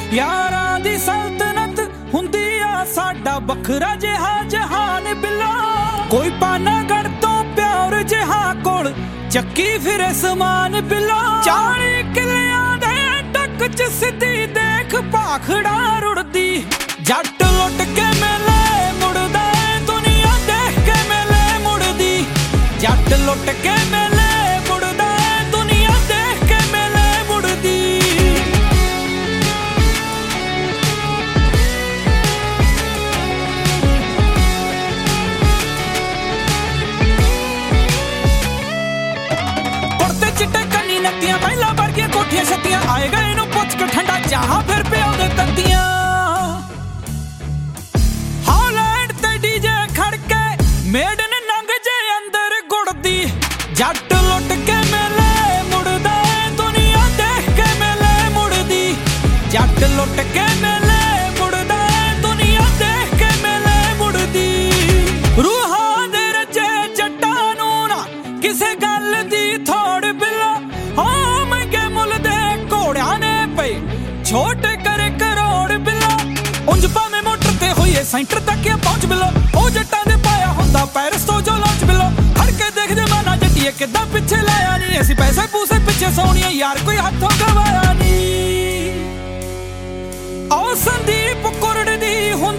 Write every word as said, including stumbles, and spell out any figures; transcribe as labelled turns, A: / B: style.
A: यारां दी सल्तनत हुंदी आ साडा बखरा जिहा जहान बिला कोई पानागढ़ तो प्यार जिहा कोल चक्की फिरे समान बिला चाली किलियां दे टक च सिद्धी देख भाखड़ा रुड़दी जट लुट के मेले मुड़दा दुनिया देख के मेले मुड़दी जट लुट के मेले मुड़दा दुनिया देख के मेले मुड़दी कुर्ते चिट्टे कन्नी नत्तियां महिला वर्गियां कोठियां छत्तियां आए गए नूं पुछ के ठंडा चाह फिर पिया दे तत्तियां हॉलैंड ते डीजे खड़के मेडन नंग जे अंदर गुड़दी जट लुट के मेले मुड़दा दुनिया देख के मेले मुड़दी जट लुट के मेले मुड़दा दुनिया देख के मेले मुड़दी रूहां दे रजे जट्टां नूं ना किसे गल दी थोड़ बिला हो मंगे मुल दे घोड़ियां ने पई छोटे करे करोड़ बिला उंज भावें मोटर ते होईए सेंटर तक पहुंच बिलो ओ जट्टां दे पाया हुंदा पैरिस तो जो लौंच बिलो हड़ के देख दे माना जट्टीए किद्दां पिछे लाया नी असीं पैसे पूसे पिछे सोहणिए यार कोई हत्थों गवाया नी ओ संदीप कुरड़ दी हुंदी